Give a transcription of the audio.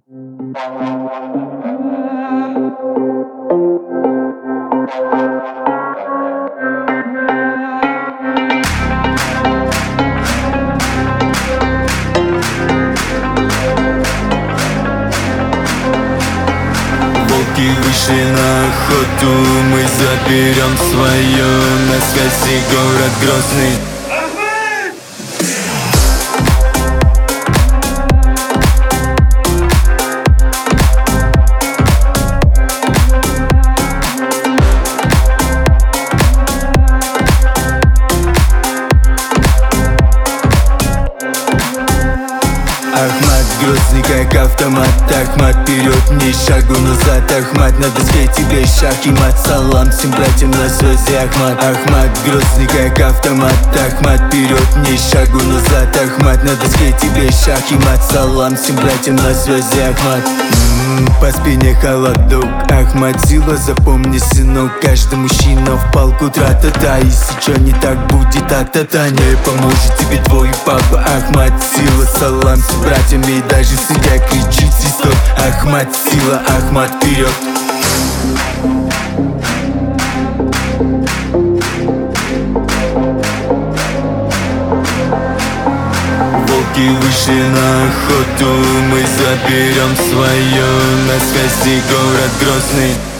Волки вышли на охоту, мы заберем свое. На связи город Грозный. Ахмат грозный как автомат, Ахмат вперед, ни шагу назад. Ахмат на доске тебе шаг и мат. Салам всем братьям на связи Ахмат. Ахмат грозный как автомат, Ахмат вперед, ни шагу назад. Ахмат на доске тебе шаг и мат. Салам всем братьям на связи Ахмат. По спине холодок, Ахмат сила, запомни, сынок. Каждый мужчина в палку тра-та-та. Если чё не так будет, та-та-та. Не поможет тебе твой папа. Ахмат сила, салам всем братьям. И даже судья кричит свисток. Ахмат сила, Ахмат вперед. Волки вышли на охоту, мы заберем свое. На связи город Грозный.